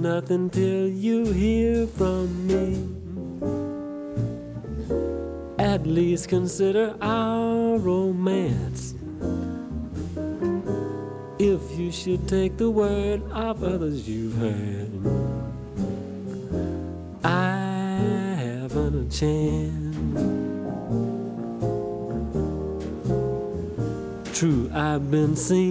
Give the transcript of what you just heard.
nothing till you hear from me. At least consider our romance. If you should take the word of others you've heard, I haven't a chance. True, I've been seen